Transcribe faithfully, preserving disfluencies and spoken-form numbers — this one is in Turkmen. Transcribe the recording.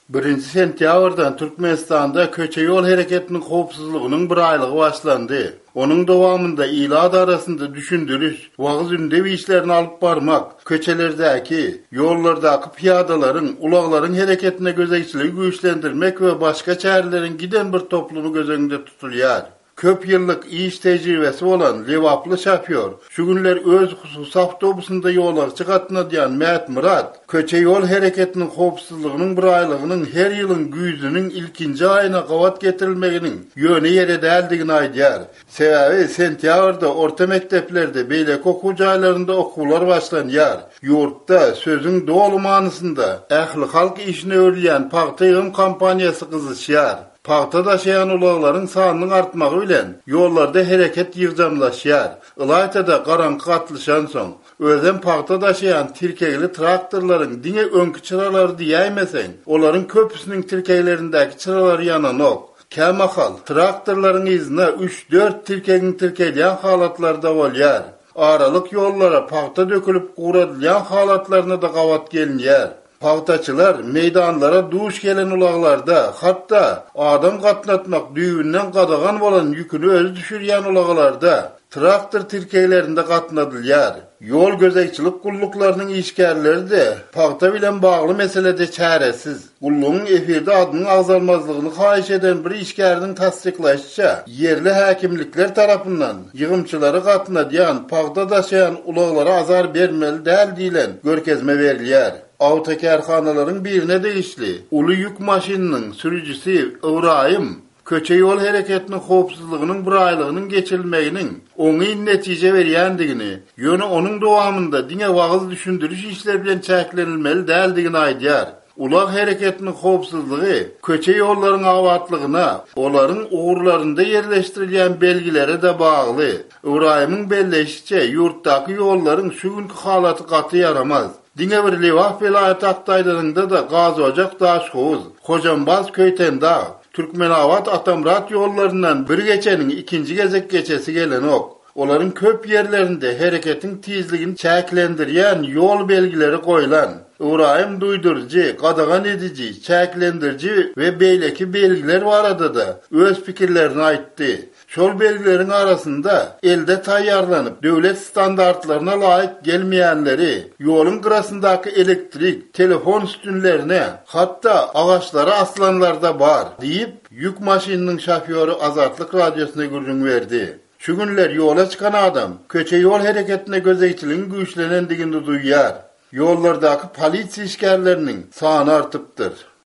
birinji sentyabrdan Türkmenistanda köçe yol hareketinin howpsuzlygynyň bir aylygy başlandy. Onun dowamında ilad arasında düşündürüş, wagys ündebi işlerini alıp barmak, köçelerdäki, ýollardaky piyadalaryň, ulaglaryň hereketine gözegçiligi güýçlendirmek we başga çärelerin giden bir toplumy gözeňde tutulýar. Köp ýyllyk iş tejribesi bolan Lewaply şoför, şu günler öz husus awtobusunda ýola çygatnadýan Mäet Murat, köçe ýol hereketiniň howpsuzlygynyň bir aylygynyň her ýylyň güýzüniň ilkinji aýyna gawat getirilmeginiň ýöne ýere däldigini aýdýar. Sebäbi sentýabrda orta mekteplerde beýleki okuw jaýlarynda okuwlar başlanýar. Ýurtda sözüň dolu manysynda ähli halk işine örülýän paxta ýığım kampaniýasy gyzyşýar. Paxta daşayan ulaglaryň sanynyň artmagy bilen ýollarda hereket ýygjamlaşýar. Ylaýtada garaňky atlyşan soň özem paxta daşayan tirkegli traktorlaryň diňe öňkü çyralary diýäýmeseň, olaryň köpüsiniň tirkeglerindäki çyralary yananok. Kämahal traktorlaryň izine üç dört tirkegiň tirkelýän halatlarda bolýar. Aralyk ýollara paxta dökülip guradylýan halatlaryna da gawat gelinýär. Paxtaçylar meydanlara duş gelen ulaglarda, hatta adam gatnatmak düýünden gadagan bolan ýükünü öz düşürýän ulaglarda traktor tirkeglerinde gatnadylýar. Yol gözekçilik gulluklarynyň işgärleri de paxta bilen bagly meselede çäresiz. Gullugyň efirde adynyň agzalmazlygyny haýyş eden bir işgärdiň tasdiklaşyşa, yerli häkimlikler tarapyndan ýygymçylary gatnadýan paxta daşayan ulaglara azar bermeli däl diýilen görkezme berilýär. Awtokarhanalaryň birine degişli uly ýük maşynynyň sürüjisi Ibrahim köçe ýol hereketiniň howpsuzlygynyň bir aylygynyň geçirilmeginiň oňy netije berýändigini, ýöne onuň dowamında diňe wagys düşündürüş işleri bilen çäklenilmeli däldigini aýdýar. Ulag hereketiniň howpsuzlygy köçe ýollaryň awatlygyna, olaryň ugurlarynda yerleştirilýän belgilere de bagly. Ibrahim'iň belleşiçe ýurtdaky ýollaryň şu günkü halaty gaty yaramaz. Diňe bir Lewap vilayaty Aktaýlarynda da gaz ocak Daşgoz, Hojambaz köytenda, Türkmenawat Atamrat ýollaryndan bir geçeniň ikinji gezek geçesi gelenok. Olaryň köp ýerlerinde hereketin tizligini çäklendirýän ýol belgileri goýulan. Ibrahim duýdurjy, gadagan edici, çäklendirji we beýleki belgiler barada da öz pikirlerini aýtdy. Şol belgileriň arasynda elde taýýarlanyp döwlet standartlaryna laýyk gelmeýänleri, ýoluň gyrasyndaky elektrik, telefon üstünlerine, hatda agaçlara aslanlarda bar, diýip ýük maşynynyň şoföri Azatlyk radiosyna gürrüň berdi. Şu günler ýola çykan adam köçe ýol hereketine gözegçiligiň güýçlenendigini duýýar. Ýollardaky polisiýa işgärleriniň sany artypdyr.